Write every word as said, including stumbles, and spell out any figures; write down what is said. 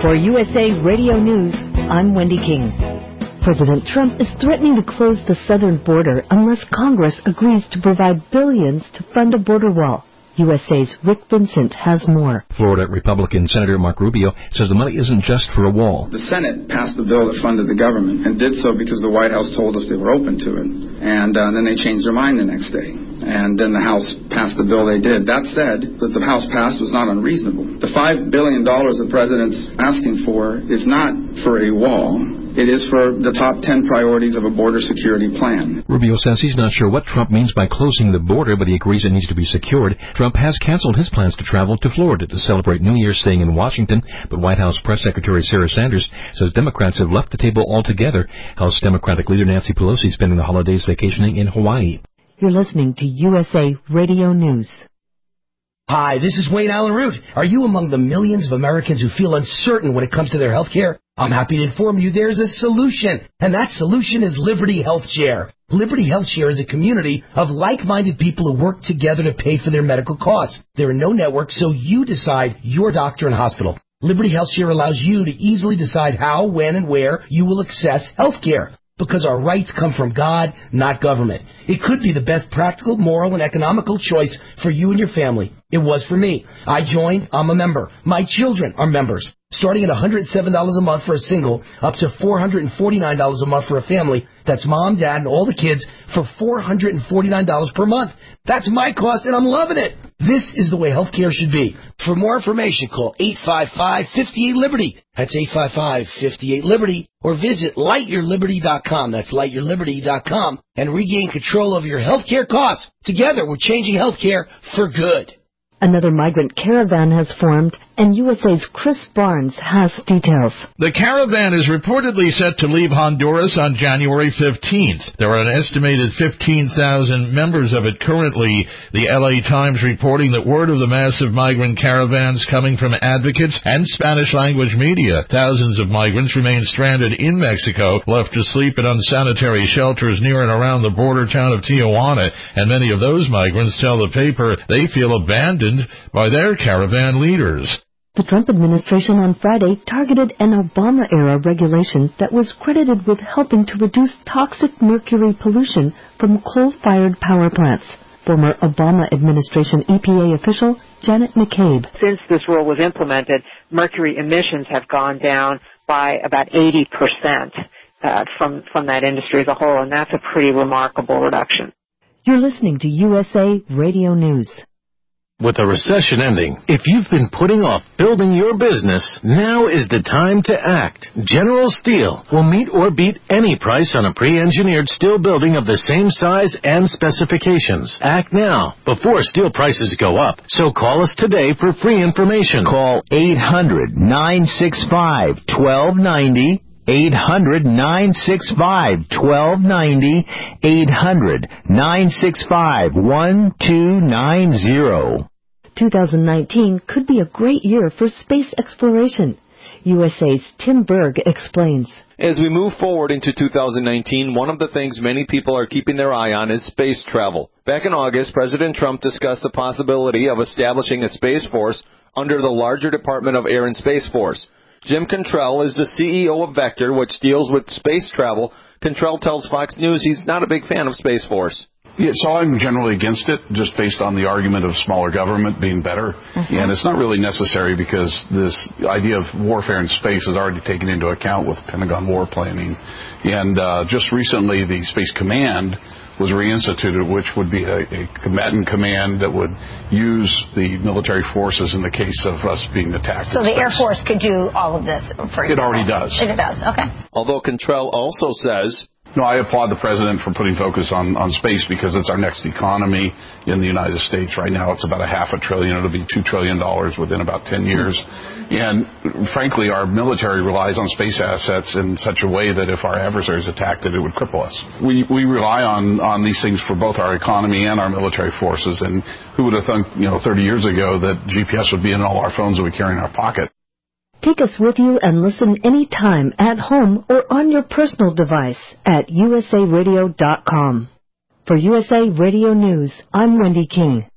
For U S A Radio News, I'm Wendy King. President Trump is threatening to close the southern border unless Congress agrees to provide billions to fund a border wall. U S A's Rick Vincent has more. Florida Republican Senator Marco Rubio says the money isn't just for a wall. The Senate passed the bill that funded the government and did so because the White House told us they were open to it. And uh, then they changed their mind the next day. And then the House passed the bill they did. That said, that the House passed was not unreasonable. The five billion dollars the President's asking for is not for a wall. It is for the top ten priorities of a border security plan. Rubio says he's not sure what Trump means by closing the border, but he agrees it needs to be secured. Trump has canceled his plans to travel to Florida to celebrate New Year staying in Washington, but White House Press Secretary Sarah Sanders says Democrats have left the table altogether. House Democratic leader Nancy Pelosi spending the holidays vacationing in Hawaii. You're listening to U S A Radio News. Hi, this is Wayne Allen Root. Are you among the millions of Americans who feel uncertain when it comes to their health care? I'm happy to inform you there's a solution, and that solution is Liberty Health Share. Liberty Health Share is a community of like-minded people who work together to pay for their medical costs. There are no networks, so you decide your doctor and hospital. Liberty Health Share allows you to easily decide how, when, and where you will access health care. Because our rights come from God, not government. It could be the best practical, moral, and economical choice for you and your family. It was for me. I joined. I'm a member. My children are members. Starting at one hundred seven dollars a month for a single, up to four hundred forty-nine dollars a month for a family. That's mom, dad, and all the kids for four hundred forty-nine dollars per month. That's my cost, and I'm loving it. This is the way healthcare should be. For more information, call eight five five, five eight, Liberty. That's eight five five, five eight, Liberty. Or visit light your liberty dot com. That's light your liberty dot com. And regain control of your healthcare costs. Together, we're changing healthcare for good. Another migrant caravan has formed, and U S A's Chris Barnes has details. The caravan is reportedly set to leave Honduras on January fifteenth. There are an estimated fifteen thousand members of it currently. The L A Times reporting that word of the massive migrant caravans coming from advocates and Spanish-language media. Thousands of migrants remain stranded in Mexico, left to sleep in unsanitary shelters near and around the border town of Tijuana, and many of those migrants tell the paper they feel abandoned by their caravan leaders. The Trump administration on Friday targeted an Obama-era regulation that was credited with helping to reduce toxic mercury pollution from coal-fired power plants. Former Obama administration E P A official Janet McCabe. Since this rule was implemented, mercury emissions have gone down by about eighty percent uh, from, from that industry as a whole, and that's a pretty remarkable reduction. You're listening to U S A Radio News. With a recession ending, if you've been putting off building your business, now is the time to act. General Steel will meet or beat any price on a pre-engineered steel building of the same size and specifications. Act now, before steel prices go up. So call us today for free information. Call eight hundred, nine six five, one two nine zero. eight hundred, nine six five, one two nine zero. eight hundred, nine six five, one two nine zero. twenty nineteen could be a great year for space exploration. U S A's Tim Berg explains. As we move forward into two thousand nineteen, one of the things many people are keeping their eye on is space travel. Back in August, President Trump discussed the possibility of establishing a space force under the larger Department of Air and Space Force. Jim Cantrell is the C E O of Vector, which deals with space travel. Cantrell tells Fox News he's not a big fan of Space Force. Yeah, so I'm generally against it, just based on the argument of smaller government being better. Mm-hmm. And it's not really necessary because this idea of warfare in space is already taken into account with Pentagon war planning. And uh, just recently, the Space Command was reinstituted, which would be a, a combatant command that would use the military forces in the case of us being attacked. So the Air Force could do all of this, for example? It already does. It does, okay. Although Cantrell also says... No, I applaud the president for putting focus on, on space because it's our next economy in the United States. Right now it's about a half a trillion. It'll be two trillion dollars within about ten years. And frankly, our military relies on space assets in such a way that if our adversaries attacked it, it would cripple us. We we rely on, on these things for both our economy and our military forces. And who would have thought, you know, thirty years ago that G P S would be in all our phones that we carry in our pocket? Take us with you and listen anytime at home or on your personal device at U S A radio dot com. For U S A Radio News, I'm Wendy King.